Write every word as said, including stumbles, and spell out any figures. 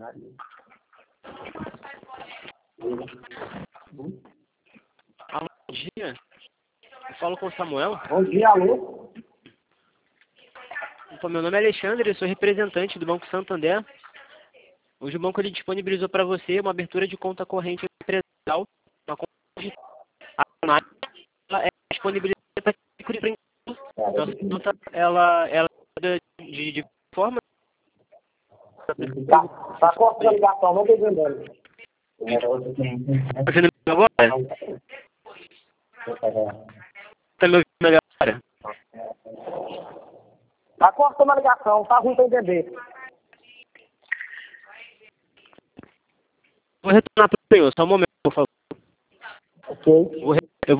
Alô, bom dia. Eu falo com o Samuel. Bom dia, alô. Então, meu nome é Alexandre, eu sou representante do Banco Santander. Hoje o banco ele disponibilizou para você uma abertura de conta corrente empresarial, uma conta de ela é disponibilizada para nossa conta, ela, ela é de, de forma. Tá, tá cortando a ligação, não tô entendendo. Tá vendo agora? Tá me ouvindo melhor agora? Tá cortando a ligação, tá ruim pra entender. Vou retornar para o senhor, só um momento, por favor. Ok. Vou, eu vou